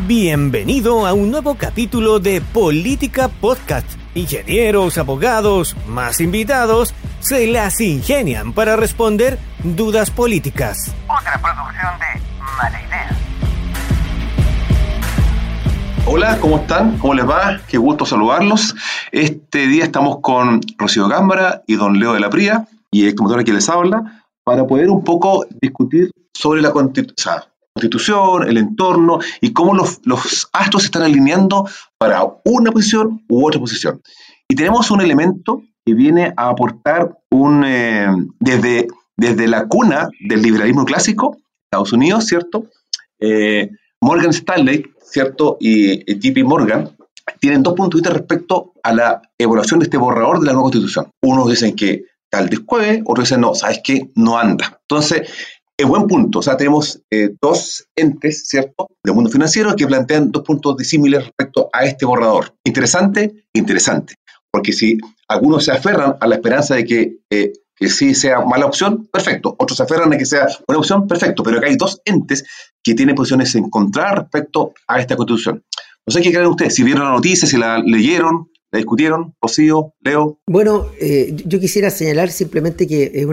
Bienvenido a un nuevo capítulo de Política Podcast. Ingenieros, abogados, más invitados, se las ingenian para responder dudas políticas. Otra producción de Mala Idea. Hola, ¿cómo están? ¿Cómo les va? Qué gusto saludarlos. Este día estamos con Rocío Gámbara y don Leo de la Pría, y el promotor que les habla, para poder un poco discutir sobre la Constitución, el entorno y cómo los astros se están alineando para una posición u otra posición. Y tenemos un elemento que viene a aportar desde la cuna del liberalismo clásico, Estados Unidos, ¿cierto? Morgan Stanley, ¿cierto? Y JP Morgan tienen dos puntos de vista respecto a la evaluación de este borrador de la nueva Constitución. Unos dicen que tal descueve, otros dicen no, ¿sabes qué? No anda. Entonces, es buen punto. O sea, tenemos dos entes, ¿cierto?, del mundo financiero que plantean dos puntos disímiles respecto a este borrador. Interesante, porque si algunos se aferran a la esperanza de que sí sea mala opción, perfecto. Otros se aferran a que sea buena opción, perfecto. Pero acá hay dos entes que tienen posiciones encontradas respecto a esta Constitución. No sé qué creen ustedes, si vieron la noticia, si la leyeron, la discutieron. Rocío, Leo. Bueno, yo quisiera señalar simplemente que es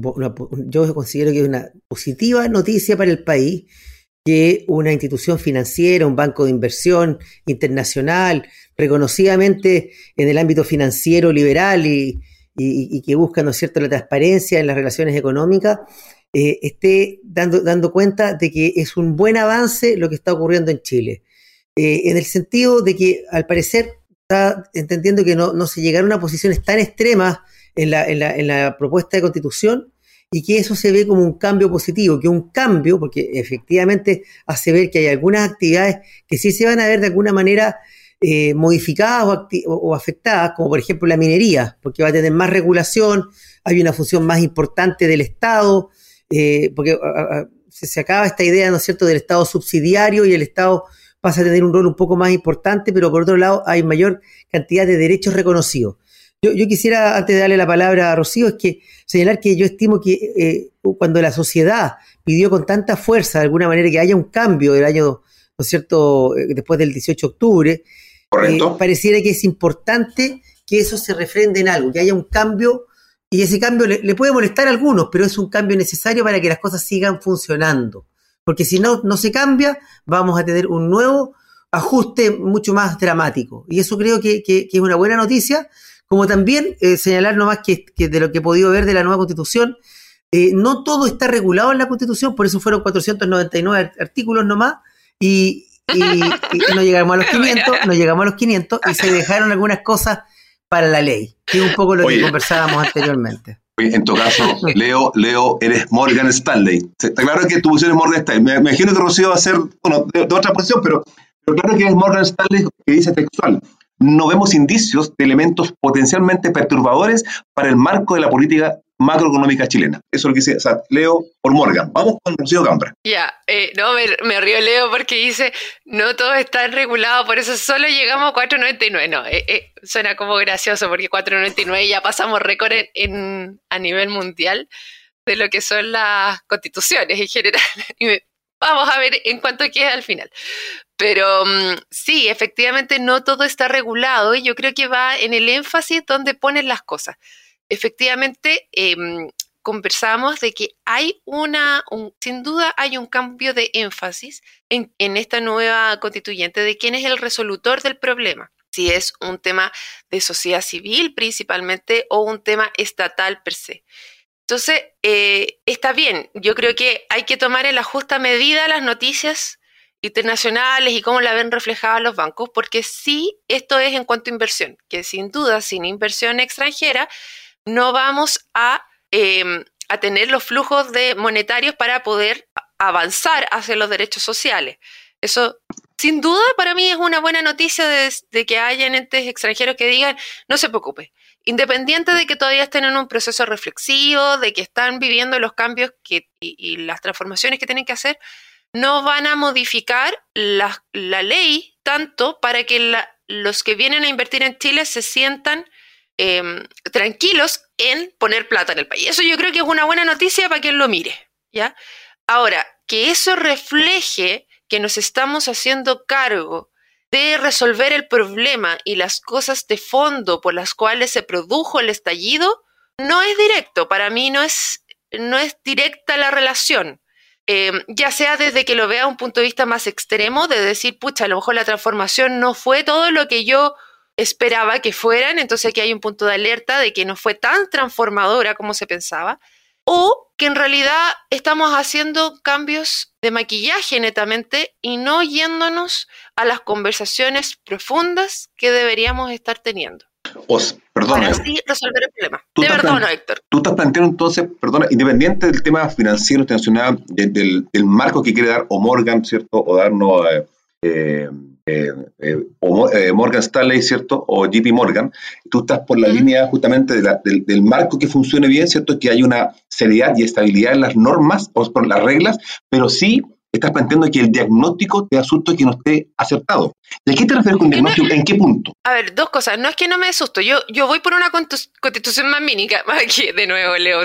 yo considero que es una positiva noticia para el país que una institución financiera, un banco de inversión internacional, reconocidamente en el ámbito financiero liberal y que busca, ¿no es cierto?, la transparencia en las relaciones económicas, esté dando cuenta de que es un buen avance lo que está ocurriendo en Chile. En el sentido de que, al parecer, está entendiendo que no se llegaron a posiciones tan extremas en la propuesta de Constitución y que eso se ve como un cambio positivo, que un cambio, porque efectivamente hace ver que hay algunas actividades que sí se van a ver de alguna manera modificadas o afectadas, como por ejemplo la minería, porque va a tener más regulación, hay una función más importante del Estado, porque se acaba esta idea, ¿no es cierto?, del Estado subsidiario y el Estado pasa a tener un rol un poco más importante, pero por otro lado hay mayor cantidad de derechos reconocidos. Yo quisiera, antes de darle la palabra a Rocío, señalar que yo estimo que cuando la sociedad pidió con tanta fuerza, de alguna manera, que haya un cambio del año, ¿no es cierto?, después del 18 de octubre, pareciera que es importante que eso se refrende en algo, que haya un cambio, y ese cambio le puede molestar a algunos, pero es un cambio necesario para que las cosas sigan funcionando. Porque si no se cambia, vamos a tener un nuevo ajuste mucho más dramático. Y eso creo que es una buena noticia, como también señalar nomás que de lo que he podido ver de la nueva Constitución, no todo está regulado en la Constitución, por eso fueron 499 artículos nomás, y no llegamos a los 500, y se dejaron algunas cosas para la ley, que es un poco lo que conversábamos anteriormente. En todo caso, Leo, eres Morgan Stanley. Está claro que tu posición es Morgan Stanley. Me imagino que Rocío va a ser, de otra posición, pero claro que es Morgan Stanley, que dice textual: no vemos indicios de elementos potencialmente perturbadores para el marco de la política macroeconómica chilena. Eso es lo que dice, o sea, Leo por Morgan. Vamos con Rocío Gámbara. Me río Leo porque dice, no todo está regulado, por eso solo llegamos a 4.99. No, suena como gracioso porque 4.99 ya pasamos récord a nivel mundial de lo que son las constituciones en general. Vamos a ver en cuánto queda al final. Pero sí, efectivamente no todo está regulado y yo creo que va en el énfasis donde ponen las cosas. Efectivamente, conversamos de que hay sin duda hay un cambio de énfasis en esta nueva constituyente de quién es el resolutor del problema. Si es un tema de sociedad civil principalmente o un tema estatal per se. Entonces, está bien. Yo creo que hay que tomar en la justa medida las noticias internacionales y cómo la ven reflejada los bancos, porque sí, esto es en cuanto a inversión, que sin duda, sin inversión extranjera, no vamos a tener los flujos monetarios para poder avanzar hacia los derechos sociales. Eso, sin duda, para mí es una buena noticia de que hayan entes extranjeros que digan, no se preocupe, independiente de que todavía estén en un proceso reflexivo, de que están viviendo los cambios y las transformaciones que tienen que hacer, no van a modificar la ley tanto para que los que vienen a invertir en Chile se sientan tranquilos en poner plata en el país. Eso yo creo que es una buena noticia para quien lo mire, ¿ya? Ahora, que eso refleje que nos estamos haciendo cargo de resolver el problema y las cosas de fondo por las cuales se produjo el estallido, no es directo. Para mí no es directa la relación. Ya sea desde que lo vea a un punto de vista más extremo, de decir, pucha, a lo mejor la transformación no fue todo lo que yo esperaba que fueran, entonces aquí hay un punto de alerta de que no fue tan transformadora como se pensaba, o que en realidad estamos haciendo cambios de maquillaje netamente y no yéndonos a las conversaciones profundas que deberíamos estar teniendo. Perdona. Para así resolver el problema. ¿De verdad o no, Héctor? Tú estás planteando entonces, perdona, independiente del tema financiero internacional, del marco que quiere dar o Morgan, ¿cierto? O darnos Morgan Stanley, ¿cierto? O JP Morgan. Tú estás por la línea justamente del marco que funcione bien, ¿cierto? Que hay una seriedad y estabilidad en las normas o por las reglas, pero sí estás planteando que el diagnóstico te asusto que no esté acertado. ¿Y a qué te refieres con diagnóstico? ¿En qué punto? A ver, dos cosas. No es que no me asusto. Yo voy por una constitución más mínima. Aquí, de nuevo, Leo.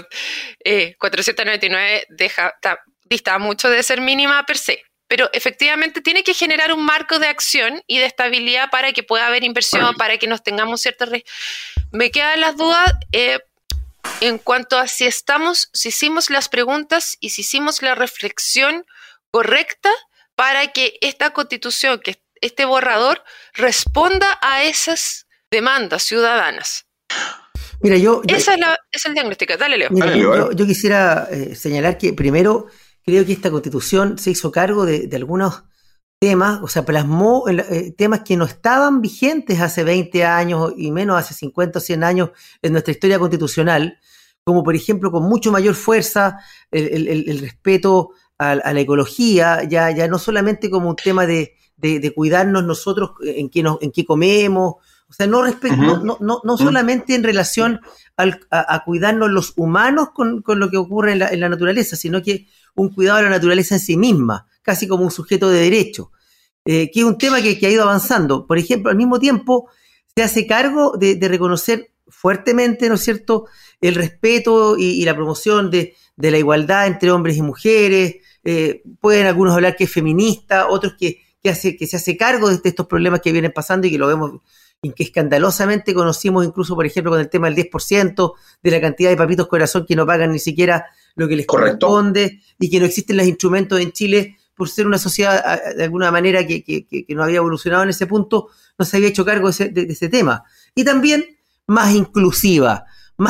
499 dista mucho de ser mínima per se. Pero efectivamente tiene que generar un marco de acción y de estabilidad para que pueda haber inversión, para que nos tengamos ciertas... Me quedan las dudas en cuanto a si hicimos las preguntas y si hicimos la reflexión correcta para que esta constitución, que este borrador, responda a esas demandas ciudadanas. Mira, es el diagnóstico. Dale, Leo. Mira, yo quisiera señalar que primero creo que esta constitución se hizo cargo de algunos temas, o sea, plasmó temas que no estaban vigentes hace 20 años y menos hace 50 o 100 años en nuestra historia constitucional, como por ejemplo con mucho mayor fuerza el respeto a la ecología, ya no solamente como un tema de cuidarnos nosotros en qué comemos, o sea, no solamente en relación a cuidarnos los humanos con lo que ocurre en la naturaleza, sino que un cuidado de la naturaleza en sí misma, casi como un sujeto de derecho, que es un tema que ha ido avanzando. Por ejemplo, al mismo tiempo se hace cargo de reconocer fuertemente, ¿no es cierto?, el respeto y la promoción de la igualdad entre hombres y mujeres. Pueden algunos hablar que es feminista, otros que se hace cargo de estos problemas que vienen pasando y que lo vemos y que escandalosamente conocimos incluso, por ejemplo, con el tema del 10% de la cantidad de papitos corazón que no pagan ni siquiera lo que les corresponde y que no existen los instrumentos en Chile por ser una sociedad de alguna manera que no había evolucionado en ese punto, no se había hecho cargo de ese tema. Y también más inclusiva,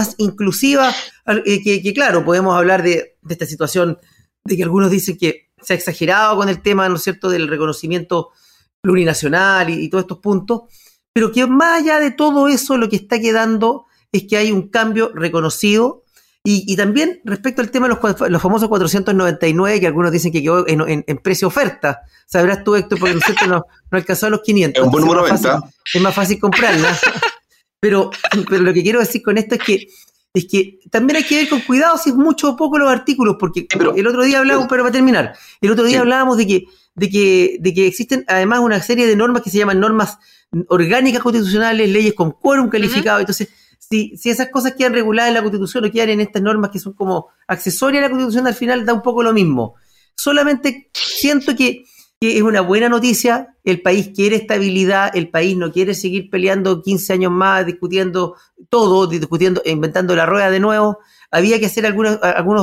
que claro, podemos hablar de esta situación de que algunos dicen que se ha exagerado con el tema, ¿no es cierto?, del reconocimiento plurinacional y todos estos puntos, pero que más allá de todo eso lo que está quedando es que hay un cambio reconocido y también respecto al tema de los famosos 499 que algunos dicen que quedó en precio-oferta. Sabrás tú, Héctor, porque no alcanzó a los 500. Es un buen número de venta. Es más fácil comprarla. pero lo que quiero decir con esto es que también hay que ver con cuidado si es mucho o poco los artículos, porque el otro día hablábamos, pero para terminar, hablábamos de que existen además una serie de normas que se llaman normas orgánicas constitucionales, leyes con quórum calificado. Entonces, si esas cosas quedan reguladas en la Constitución o quedan en estas normas que son como accesorias a la Constitución, al final da un poco lo mismo. Solamente siento que es una buena noticia, el país quiere estabilidad, el país no quiere seguir peleando 15 años más, discutiendo, inventando la rueda de nuevo. Había que hacer algunos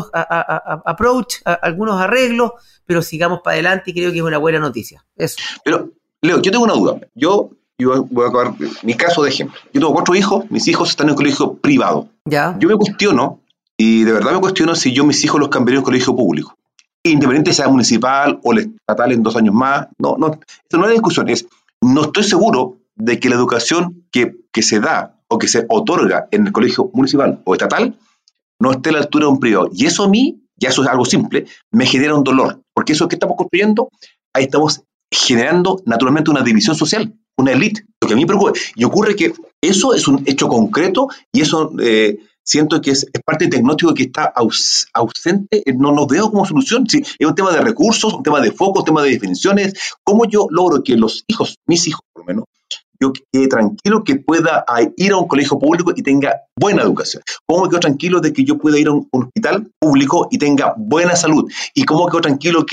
algunos arreglos, pero sigamos para adelante y creo que es una buena noticia. Eso. Pero, Leo, yo tengo una duda. Yo voy a acabar mi caso de ejemplo. Yo tengo 4 hijos, mis hijos están en un colegio privado. ¿Ya? Yo me cuestiono, y de verdad me cuestiono si yo mis hijos los cambiaría a un colegio público. Independiente sea municipal o estatal en 2 años más. No, esto no es discusión. No estoy seguro de que la educación que se da o que se otorga en el colegio municipal o estatal no esté a la altura de un privado. Y eso a mí, ya eso es algo simple, me genera un dolor. Porque eso que estamos construyendo, ahí estamos generando naturalmente una división social, una élite. Lo que a mí me preocupa. Y ocurre que eso es un hecho concreto y eso siento que es parte del diagnóstico que está ausente, no lo veo como solución. Sí, es un tema de recursos, un tema de foco, un tema de definiciones. ¿Cómo yo logro que mis hijos por lo menos, yo quede tranquilo que pueda ir a un colegio público y tenga buena educación? ¿Cómo quedo tranquilo de que yo pueda ir a un hospital público y tenga buena salud? ¿Y cómo quedo tranquilo que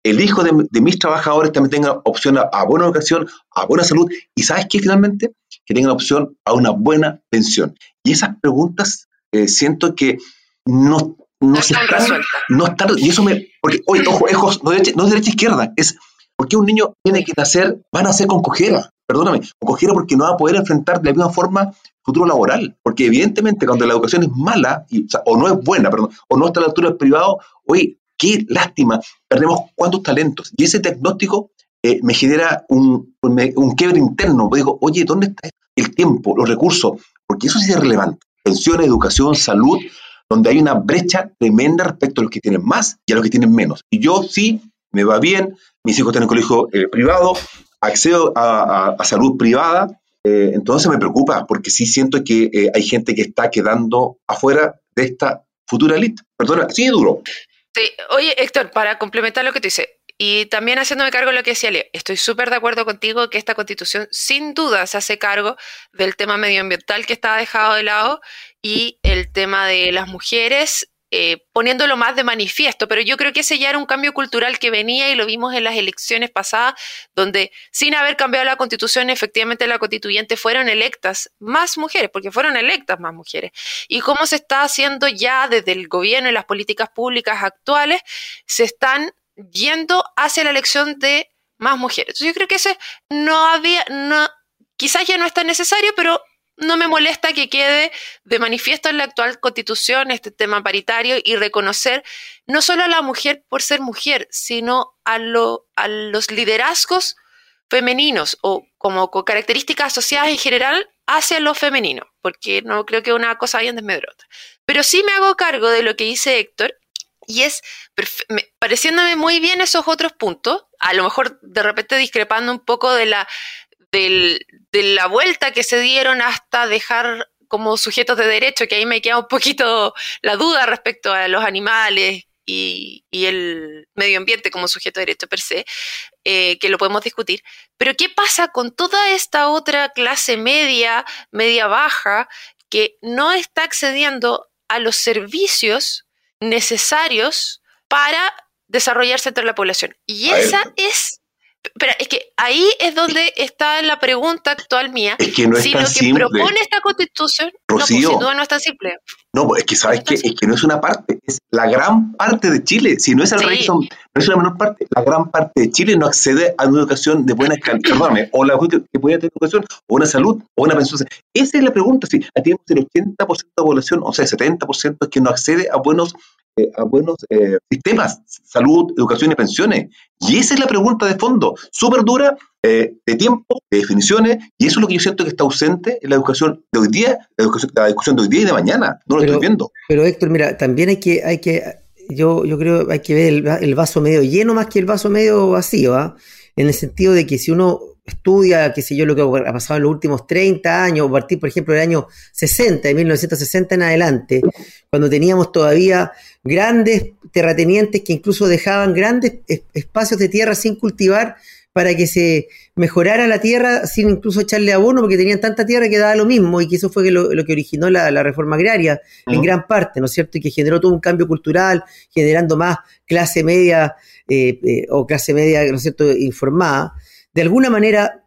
el hijo de mis trabajadores también tenga opción a buena educación, a buena salud, y ¿sabes qué? Finalmente, que tengan opción a una buena pensión. Y esas preguntas siento que no se están están, resueltas. no están, y eso porque, oye, ojo, no es derecha izquierda, es ¿por qué un niño tiene que nacer, va a nacer con cojera? Perdóname, con cojera porque no va a poder enfrentar de la misma forma futuro laboral, porque evidentemente cuando la educación es mala, o no es buena, perdón, o no está a la altura del privado, oye, qué lástima, perdemos cuántos talentos, y ese diagnóstico me genera un quiebre interno, digo, oye, ¿dónde está el tiempo, los recursos? Porque eso sí es relevante, pensiones, educación, salud, donde hay una brecha tremenda respecto a los que tienen más y a los que tienen menos, y yo sí, me va bien, mis hijos están en colegio privado, accedo a salud privada, entonces me preocupa, porque sí siento que hay gente que está quedando afuera de esta futura élite. Perdona, así de duro. Sí. Oye, Héctor, para complementar lo que tú dices, y también haciéndome cargo de lo que decía Leo, estoy súper de acuerdo contigo que esta Constitución sin duda se hace cargo del tema medioambiental que estaba dejado de lado y el tema de las mujeres, poniéndolo más de manifiesto, pero yo creo que ese ya era un cambio cultural que venía y lo vimos en las elecciones pasadas, donde sin haber cambiado la Constitución, efectivamente la constituyente fueron electas más mujeres, porque fueron electas más mujeres. Y cómo se está haciendo ya desde el gobierno y las políticas públicas actuales, se están yendo hacia la elección de más mujeres. Entonces yo creo que ese quizás ya no es tan necesario, pero no me molesta que quede de manifiesto en la actual Constitución este tema paritario y reconocer no solo a la mujer por ser mujer, sino a los liderazgos femeninos o como con características asociadas en general hacia lo femenino, porque no creo que una cosa vaya en desmedro. Pero sí me hago cargo de lo que dice Héctor y es pareciéndome muy bien esos otros puntos, a lo mejor de repente discrepando un poco de la vuelta que se dieron hasta dejar como sujetos de derecho, que ahí me queda un poquito la duda respecto a los animales y el medio ambiente como sujeto de derecho per se, que lo podemos discutir. Pero ¿qué pasa con toda esta otra clase media baja, que no está accediendo a los servicios necesarios para desarrollarse entre la población? Y esa es... Pero es que ahí es donde está la pregunta actual mía. Es que no es si tan lo que simple. propone esta Constitución, Rocío, no, pues sin duda no es tan simple. No, es que sabes que es que no es una parte, es la gran parte de Chile. Si no es el resto, no es una menor parte. La gran parte de Chile no accede a una educación de buena calidad, perdóname, o la que pueda tener educación, o una salud, o una pensión. Esa es la pregunta. Si tenemos el 80% de la población, o sea, el 70% es que no accede a buenos sistemas, salud, educación y pensiones. Y esa es la pregunta de fondo, súper dura, de tiempo, de definiciones, y eso es lo que yo siento que está ausente en la educación de hoy día, la discusión de hoy día y de mañana. No lo estoy viendo. Pero Héctor, mira, también yo creo hay que ver el vaso medio lleno más que el vaso medio vacío, ¿ah? En el sentido de que si uno estudia, qué sé yo, lo que ha pasado en los últimos 30 años, o partir, por ejemplo, del año 60, de 1960 en adelante, cuando teníamos todavía grandes terratenientes que incluso dejaban grandes espacios de tierra sin cultivar para que se mejorara la tierra sin incluso echarle abono, porque tenían tanta tierra que daba lo mismo, y que eso fue lo que originó la reforma agraria en gran parte, ¿no es cierto? Y que generó todo un cambio cultural, generando más clase media o clase media, ¿no es cierto?, informada. De alguna manera,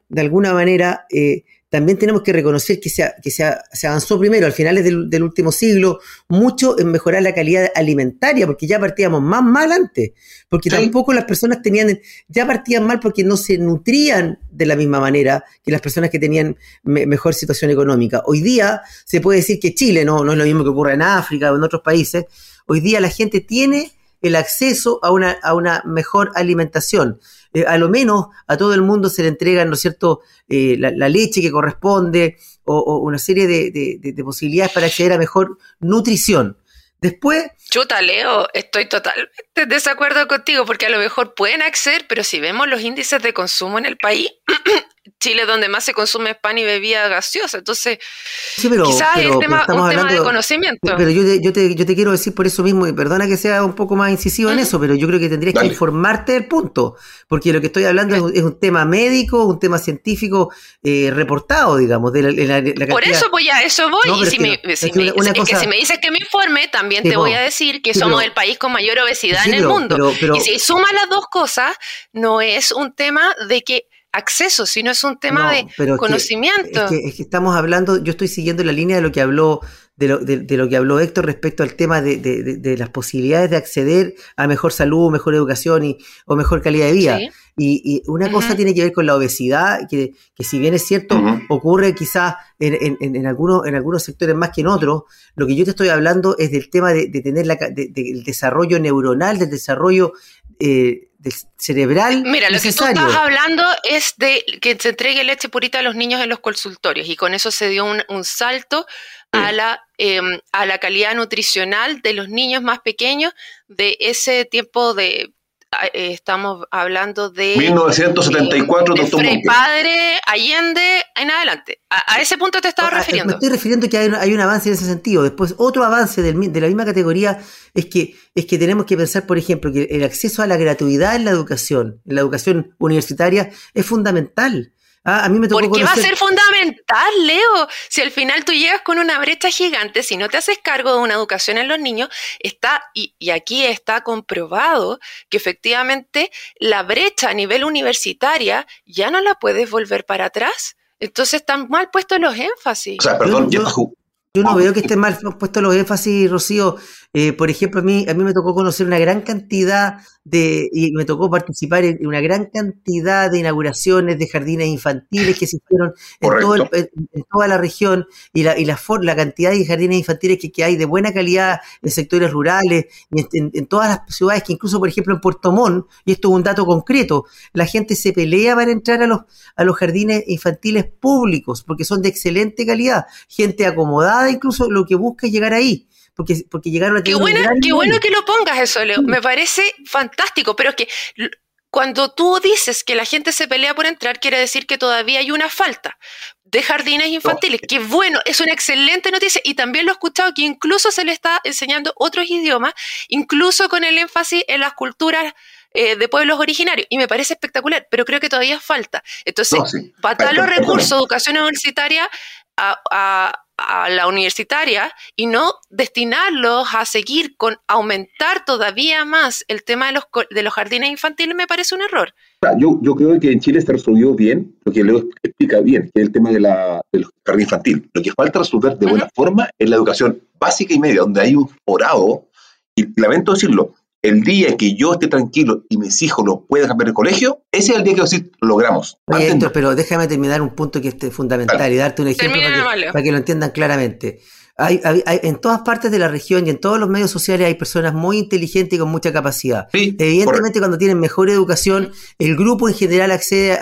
también tenemos que reconocer que se avanzó primero, al finales del último siglo, mucho en mejorar la calidad alimentaria, porque ya partíamos más mal antes, porque tampoco las personas ya partían mal porque no se nutrían de la misma manera que las personas que tenían mejor situación económica. Hoy día se puede decir que Chile, no es lo mismo que ocurre en África o en otros países, hoy día la gente tiene el acceso a una mejor alimentación. A lo menos a todo el mundo se le entrega, ¿no es cierto?, la leche que corresponde o una serie de posibilidades para acceder a mejor nutrición. Después... Chuta, Leo, estoy totalmente en desacuerdo contigo, porque a lo mejor pueden acceder, pero si vemos los índices de consumo en el país, Chile es donde más se consume pan y bebida gaseosa, entonces Sí, pero quizás es un tema hablando, de conocimiento. Pero yo te quiero decir por eso mismo, y perdona que sea un poco más incisivo en eso, pero yo creo que tendrías que informarte del punto, porque lo que estoy hablando es un tema médico, un tema científico reportado, digamos, de la cantidad. Por eso, pues ya, eso voy. No, y si me dices que me informe, también te voy a decir que somos el país con mayor obesidad en el mundo. Y si sumas las dos cosas, no es un tema de que acceso, sino es un tema de conocimiento. Es que estamos hablando, yo estoy siguiendo la línea de lo que habló de lo que habló Héctor respecto al tema de las posibilidades de acceder a mejor salud, mejor educación o mejor calidad de vida. Sí. Y una cosa tiene que ver con la obesidad, que si bien es cierto, ocurre quizás en algunos sectores más que en otros. Lo que yo te estoy hablando es del tema de tener del desarrollo neuronal, del desarrollo del cerebral. Mira, lo necesario. Que tú estás hablando es de que se entregue leche purita a los niños en los consultorios, y con eso se dio un salto a la calidad nutricional de los niños más pequeños de ese tiempo de... estamos hablando de 1974, de Frei Padre, Allende en adelante. A ese punto te estaba refiriendo. Me estoy refiriendo que hay un avance en ese sentido. Después, otro avance de la misma categoría es que tenemos que pensar, por ejemplo, que el acceso a la gratuidad en la educación universitaria es fundamental. A mí me tocó ¿Por qué va a ser fundamental, Leo? Si al final tú llegas con una brecha gigante, si no te haces cargo de una educación en los niños, y aquí está comprobado que efectivamente la brecha a nivel universitaria ya no la puedes volver para atrás. Entonces están mal puestos los énfasis. O sea, perdón, yo no veo que estén mal puestos los énfasis, Rocío. Por ejemplo, a mí me tocó conocer una gran cantidad y me tocó participar en una gran cantidad de inauguraciones de jardines infantiles que se hicieron en toda la región, y la cantidad de jardines infantiles que hay de buena calidad en sectores rurales y en todas las ciudades, que incluso, por ejemplo, en Puerto Montt, y esto es un dato concreto, la gente se pelea para entrar a los jardines infantiles públicos porque son de excelente calidad, gente acomodada, incluso lo que busca es llegar ahí. Porque llegaron a tener qué bueno que lo pongas eso, Leo. Me parece fantástico, pero es que cuando tú dices que la gente se pelea por entrar, quiere decir que todavía hay una falta de jardines infantiles. Qué bueno, es una excelente noticia, y también lo he escuchado que incluso se le está enseñando otros idiomas, incluso con el énfasis en las culturas de pueblos originarios, y me parece espectacular, pero creo que todavía falta. Entonces, patar los recursos de educación universitaria a la universitaria y no destinarlos a seguir con aumentar todavía más el tema de los jardines infantiles, me parece un error. Yo creo que en Chile se resolvió bien, lo que Leo explica bien, que es el tema del jardín infantil. Lo que falta resolver de buena forma es la educación básica y media, donde hay un forado, y lamento decirlo, el día que yo esté tranquilo y mis hijos lo puedan cambiar de colegio, ese es el día que decir, lo logramos. Oye, Héctor, pero déjame terminar un punto que es fundamental y darte un ejemplo para que lo entiendan claramente. Hay en todas partes de la región y en todos los medios sociales hay personas muy inteligentes y con mucha capacidad. Sí, evidentemente, cuando tienen mejor educación, el grupo en general accede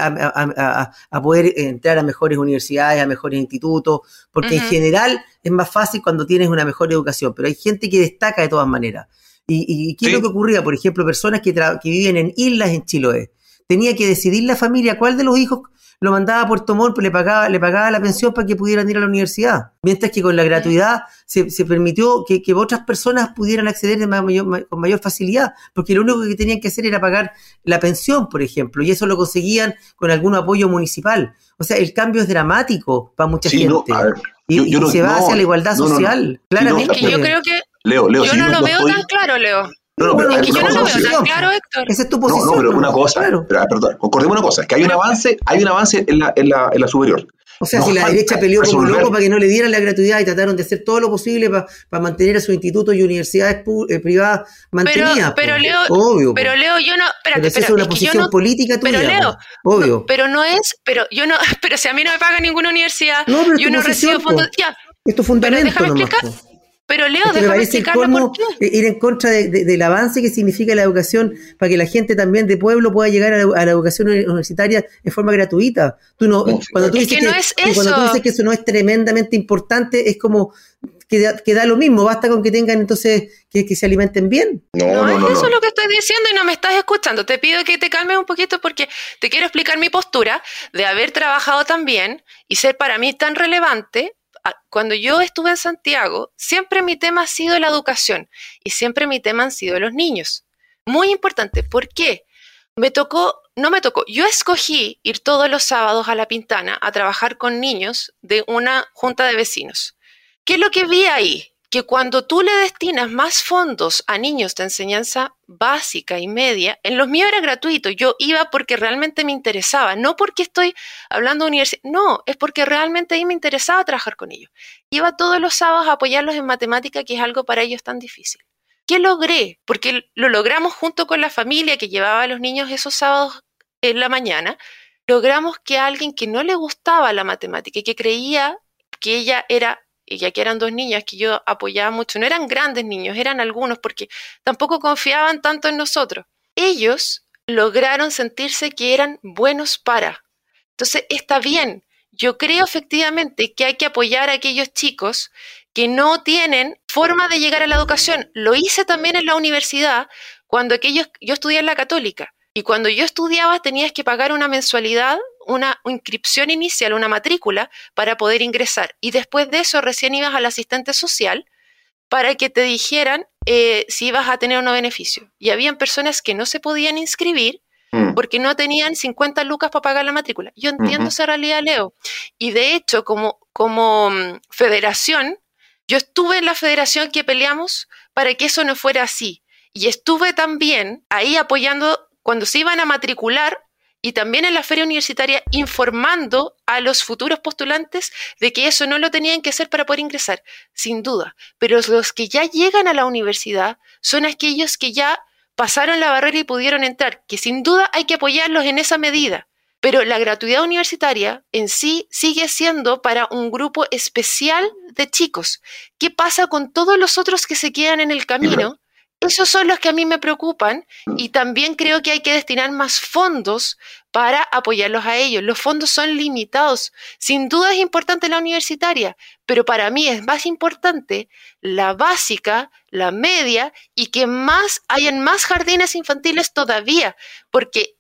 a poder entrar a mejores universidades, a mejores institutos, porque en general es más fácil cuando tienes una mejor educación, pero hay gente que destaca de todas maneras. ¿Y qué es lo que ocurría? Por ejemplo, personas que vivían en islas en Chiloé. Tenía que decidir la familia cuál de los hijos lo mandaba a Puerto Montt, le pagaba la pensión para que pudieran ir a la universidad. Mientras que con la gratuidad se permitió que otras personas pudieran acceder con mayor facilidad, porque lo único que tenían que hacer era pagar la pensión, por ejemplo, y eso lo conseguían con algún apoyo municipal. O sea, el cambio es dramático para mucha gente. Y se va hacia la igualdad social, claramente. Es que yo creo que Leo, yo no lo veo tan claro, Leo. Es que yo no lo veo tan claro, Héctor. Esa es tu posición. No, pero una cosa, perdón, concordemos una cosa, es que hay un avance en la superior. O sea, si la derecha peleó como loco para que no le dieran la gratuidad y trataron de hacer todo lo posible para mantener a sus institutos y universidades privadas mantenidas. Pero Leo, obvio. Pero Leo, yo no. Espérate, esa es una posición política tuya. Pero Leo, obvio. Pero no es. Pero yo no. Pero si a mí no me paga ninguna universidad, yo no recibo fondos. Es tu fundamento. Pero déjame explicar. Pero Leo, déjame explicarle por qué. Ir en contra del avance que significa la educación para que la gente también de pueblo pueda llegar a la educación universitaria en forma gratuita. Cuando tú dices que eso no es tremendamente importante, es como que da lo mismo, basta con que tengan entonces que se alimenten bien. No, eso es lo que estoy diciendo y no me estás escuchando. Te pido que te calmes un poquito porque te quiero explicar mi postura de haber trabajado tan bien y ser para mí tan relevante. Cuando yo estuve en Santiago, siempre mi tema ha sido la educación y siempre mi tema han sido los niños. Muy importante. ¿Por qué? No me tocó. Yo escogí ir todos los sábados a La Pintana a trabajar con niños de una junta de vecinos. ¿Qué es lo que vi ahí? Que cuando tú le destinas más fondos a niños de enseñanza básica y media, en los míos era gratuito, yo iba porque realmente me interesaba, no porque estoy hablando de universidad, no, es porque realmente ahí me interesaba trabajar con ellos. Iba todos los sábados a apoyarlos en matemática, que es algo para ellos tan difícil. ¿Qué logré? Porque lo logramos junto con la familia que llevaba a los niños esos sábados en la mañana, logramos que alguien que no le gustaba la matemática y que creía que ella era, ya que eran 2 niñas que yo apoyaba mucho, no eran grandes niños, eran algunos porque tampoco confiaban tanto en nosotros. Ellos lograron sentirse que eran buenos para. Entonces está bien. Yo creo efectivamente que hay que apoyar a aquellos chicos que no tienen forma de llegar a la educación. Lo hice también en la universidad cuando yo estudié en la Católica. Y cuando yo estudiaba tenías que pagar una mensualidad, una inscripción inicial, una matrícula para poder ingresar. Y después de eso recién ibas al asistente social para que te dijeran si ibas a tener unos beneficios. Y habían personas que no se podían inscribir porque no tenían 50 lucas para pagar la matrícula. Yo entiendo esa realidad, Leo. Y de hecho, como federación, yo estuve en la federación que peleamos para que eso no fuera así. Y estuve también ahí apoyando cuando se iban a matricular y también en la feria universitaria informando a los futuros postulantes de que eso no lo tenían que hacer para poder ingresar, sin duda. Pero los que ya llegan a la universidad son aquellos que ya pasaron la barrera y pudieron entrar, que sin duda hay que apoyarlos en esa medida. Pero la gratuidad universitaria en sí sigue siendo para un grupo especial de chicos. ¿Qué pasa con todos los otros que se quedan en el camino? Esos son los que a mí me preocupan y también creo que hay que destinar más fondos para apoyarlos a ellos. Los fondos son limitados. Sin duda es importante la universitaria, pero para mí es más importante la básica, la media y que hayan más jardines infantiles todavía, porque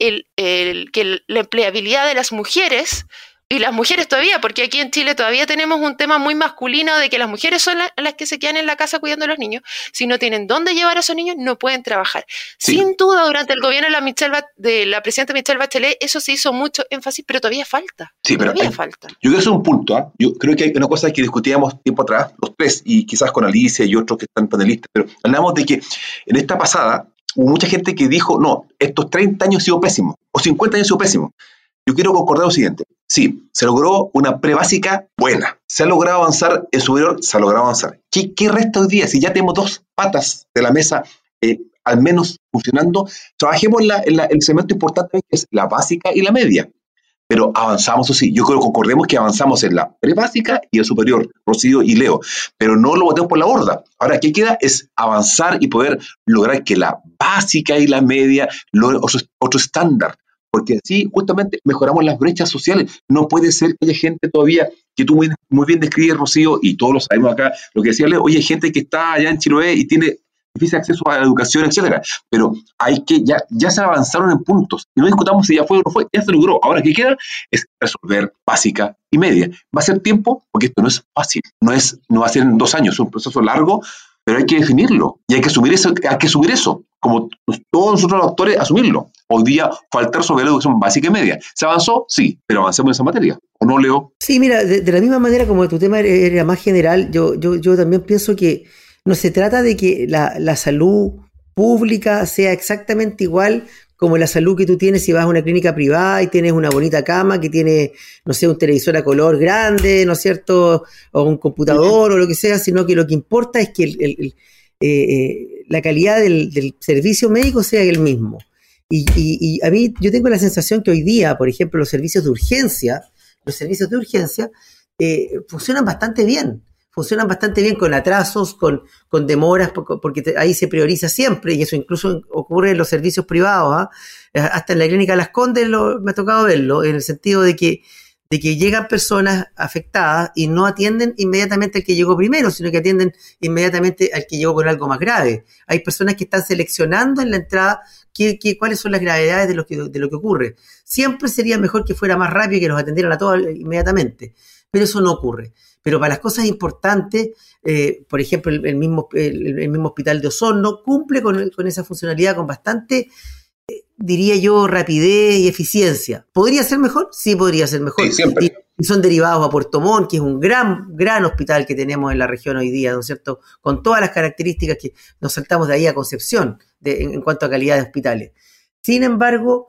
la empleabilidad de las mujeres y las mujeres todavía, porque aquí en Chile todavía tenemos un tema muy masculino de que las mujeres son las que se quedan en la casa cuidando a los niños. Si no tienen dónde llevar a esos niños, no pueden trabajar. Sí. Sin duda, durante el gobierno de la presidenta Michelle Bachelet, eso se hizo mucho énfasis, pero todavía falta. Sí, pero falta. Yo creo que eso es un punto. Yo creo que hay una cosa que discutíamos tiempo atrás, los tres, y quizás con Alicia y otros que están panelistas, pero hablamos de que en esta pasada hubo mucha gente que dijo, no, estos 30 años han sido pésimos, o 50 años han sido pésimos. Yo quiero concordar lo siguiente. Sí, se logró una prebásica buena. Se ha logrado avanzar en superior, se ha logrado avanzar. ¿Qué resta hoy día? Si ya tenemos 2 patas de la mesa, al menos funcionando, trabajemos en el segmento importante que es la básica y la media. Pero avanzamos, o sí. Yo creo que concordemos que avanzamos en la prebásica y el superior, Rocío y Leo. Pero no lo botemos por la borda. Ahora, ¿qué queda? Es avanzar y poder lograr que la básica y la media logren otro estándar. Porque así justamente mejoramos las brechas sociales. No puede ser que haya gente todavía, que tú muy bien describes, Rocío, y todos lo sabemos acá, lo que decía Leo, oye, hay gente que está allá en Chiloé y tiene difícil acceso a la educación, etcétera. Pero hay que, ya se avanzaron en puntos. Y no discutamos si ya fue o no fue, ya se logró. Ahora, ¿qué queda? Es resolver básica y media. Va a ser tiempo, porque esto no es fácil. No va a ser en 2 años, es un proceso largo, pero hay que definirlo. Y hay que asumir eso. Como todos nosotros los actores, asumirlo. Hoy día faltar sobre la educación básica y media. ¿Se avanzó? Sí, pero avancemos en esa materia. ¿O no, Leo? Sí, mira, de la misma manera como tu tema era más general, yo también pienso que no se trata de que la salud pública sea exactamente igual como la salud que tú tienes si vas a una clínica privada y tienes una bonita cama que tiene, no sé, un televisor a color grande, ¿no es cierto? O un computador o lo que sea, sino que lo que importa es que la calidad del servicio médico sea el mismo. Y a mí, yo tengo la sensación que hoy día, por ejemplo, los servicios de urgencia funcionan bastante bien. Funcionan bastante bien con atrasos, con demoras, porque ahí se prioriza siempre, y eso incluso ocurre en los servicios privados. Hasta en la clínica Las Condes me ha tocado verlo, en el sentido de que de que llegan personas afectadas y no atienden inmediatamente al que llegó primero, sino que atienden inmediatamente al que llegó con algo más grave. Hay personas que están seleccionando en la entrada cuáles son las gravedades de lo que ocurre. Siempre sería mejor que fuera más rápido y que los atendieran a todos inmediatamente, pero eso no ocurre. Pero para las cosas importantes, por ejemplo, el mismo hospital de Osorno cumple con esa funcionalidad con bastante, diría yo, rapidez y eficiencia. ¿Podría ser mejor? Sí, podría ser mejor. Sí, siempre. Y son derivados a Puerto Montt, que es un gran hospital que tenemos en la región hoy día, ¿no es cierto? Con todas las características que nos saltamos de ahí a Concepción en cuanto a calidad de hospitales. Sin embargo,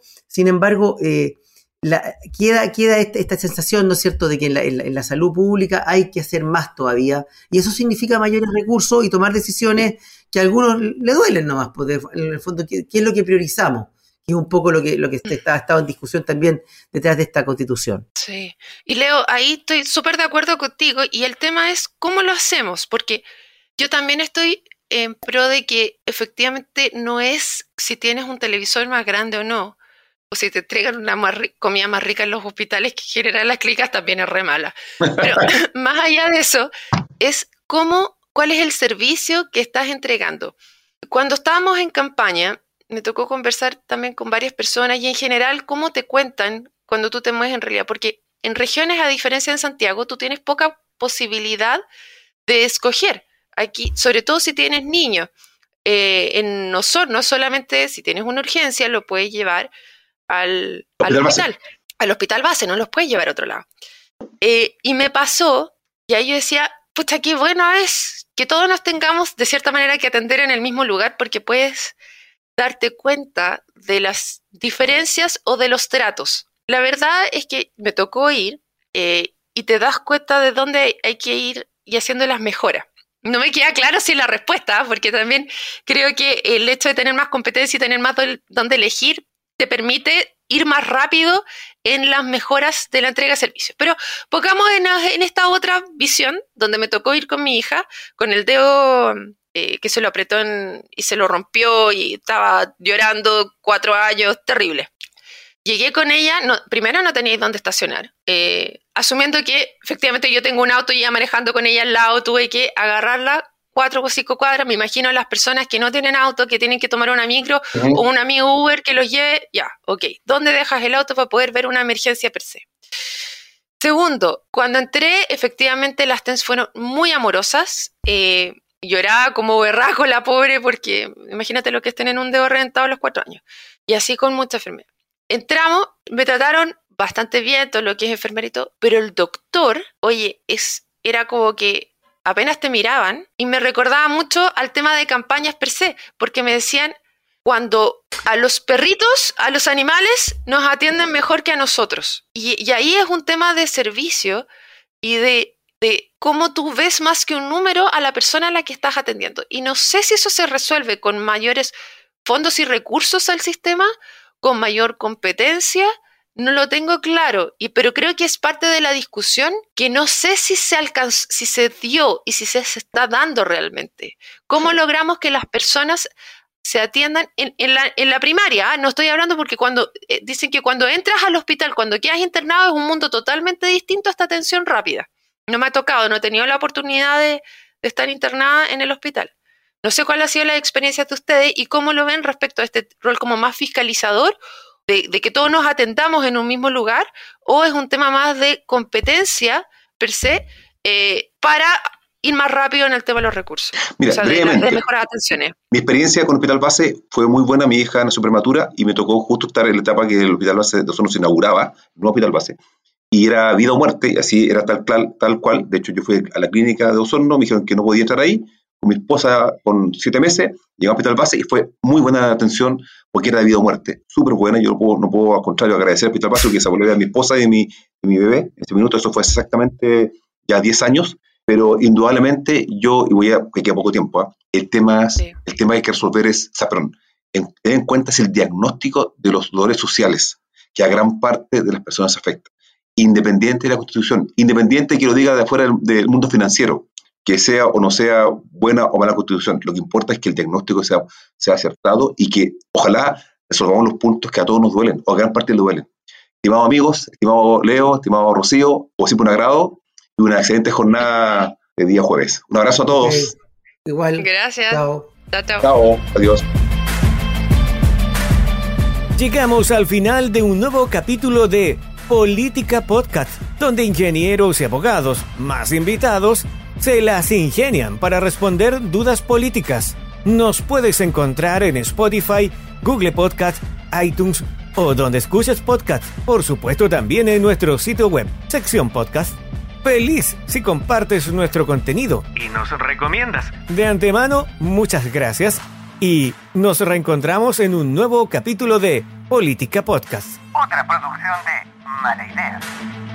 queda esta sensación, ¿no es cierto?, de que en la salud pública hay que hacer más todavía, y eso significa mayores recursos y tomar decisiones que a algunos le duelen nomás, porque en el fondo, ¿qué es lo que priorizamos? Que es un poco lo que ha estado en discusión también detrás de esta Constitución. Sí, y Leo, ahí estoy súper de acuerdo contigo, y el tema es cómo lo hacemos, porque yo también estoy en pro de que efectivamente no es si tienes un televisor más grande o no, o si te entregan una comida más rica en los hospitales, que en general las clínicas también es re mala. Pero más allá de eso, es cuál es el servicio que estás entregando. Cuando estábamos en campaña, me tocó conversar también con varias personas y en general, ¿cómo te cuentan cuando tú te mueves en realidad? Porque en regiones, a diferencia de Santiago, tú tienes poca posibilidad de escoger. Aquí, sobre todo si tienes niños. En Osorno, solamente si tienes una urgencia, lo puedes llevar al hospital. Al hospital base, no los puedes llevar a otro lado. Y me pasó, y ahí yo decía, pucha, qué bueno es que todos nos tengamos de cierta manera que atender en el mismo lugar, porque puedes darte cuenta de las diferencias o de los tratos. La verdad es que me tocó ir y te das cuenta de dónde hay que ir y haciendo las mejoras. No me queda claro si es la respuesta, porque también creo que el hecho de tener más competencia y tener más donde elegir te permite ir más rápido en las mejoras de la entrega de servicios. Pero pongamos en esta otra visión, donde me tocó ir con mi hija, con el dedo que se lo apretó y se lo rompió y estaba llorando 4 años, terrible. Llegué con ella, primero no tenía dónde estacionar, asumiendo que efectivamente yo tengo un auto y ya manejando con ella al lado, tuve que agarrarla 4 o 5 cuadras, me imagino las personas que no tienen auto, que tienen que tomar una micro o un amigo Uber que los lleve, ya, ok, ¿dónde dejas el auto para poder ver una emergencia per se? Segundo, cuando entré, efectivamente las TENS fueron muy amorosas, lloraba como berraco la pobre, porque imagínate lo que es tener un dedo reventado a los 4 años, y así con mucha enfermedad. Entramos, me trataron bastante bien, todo lo que es enfermerito, pero el doctor, oye, era como que apenas te miraban y me recordaba mucho al tema de campañas per se, porque me decían, cuando a los perritos, a los animales, nos atienden mejor que a nosotros. Y ahí es un tema de servicio y de cómo tú ves más que un número a la persona a la que estás atendiendo. Y no sé si eso se resuelve con mayores fondos y recursos al sistema, con mayor competencia, no lo tengo claro, pero creo que es parte de la discusión que no sé si se alcanzó, si se dio y si se está dando realmente. ¿Cómo logramos que las personas se atiendan en la primaria? No estoy hablando porque dicen que cuando entras al hospital, cuando quedas internado, es un mundo totalmente distinto a esta atención rápida. No me ha tocado, no he tenido la oportunidad de estar internada en el hospital. No sé cuál ha sido la experiencia de ustedes y cómo lo ven respecto a este rol como más fiscalizador, de que todos nos atendamos en un mismo lugar, o es un tema más de competencia per se para ir más rápido en el tema de los recursos. Mira, o sea, de mejores atenciones. Mi experiencia con el Hospital Base fue muy buena. Mi hija nació prematura y me tocó justo estar en la etapa que el Hospital Base de Osorno se inauguraba, el nuevo Hospital Base. Y era vida o muerte, así era tal cual. De hecho, yo fui a la clínica de Osorno, me dijeron que no podía entrar ahí. Con mi esposa, con 7 meses, llegué al Hospital Base y fue muy buena la atención porque era de vida o muerte, súper buena. Yo no puedo al contrario agradecer al Hospital Base porque se volvió a mi esposa y mi bebé. En este minuto eso fue exactamente ya 10 años, pero indudablemente que queda poco tiempo, el tema que hay que resolver es, tener en cuenta es el diagnóstico de los dolores sociales que a gran parte de las personas afecta, independiente de la Constitución, independiente que lo diga de afuera del mundo financiero, que sea o no sea buena o mala Constitución. Lo que importa es que el diagnóstico sea acertado y que ojalá resolvamos los puntos que a todos nos duelen, o a gran parte les duelen. Estimados amigos, estimado Leo, estimado Rocío, como siempre un agrado y una excelente jornada de día jueves. Un abrazo a todos. Okay. Igual. Gracias. Chao. Chao. Chao. Adiós. Llegamos al final de un nuevo capítulo de Política Podcast, donde ingenieros y abogados, más invitados, se las ingenian para responder dudas políticas. Nos puedes encontrar en Spotify, Google Podcast, iTunes o donde escuches podcast. Por supuesto también en nuestro sitio web, sección podcast. Feliz si compartes nuestro contenido y nos recomiendas. De antemano, muchas gracias y nos reencontramos en un nuevo capítulo de Política Podcast. Otra producción de Mala Idea.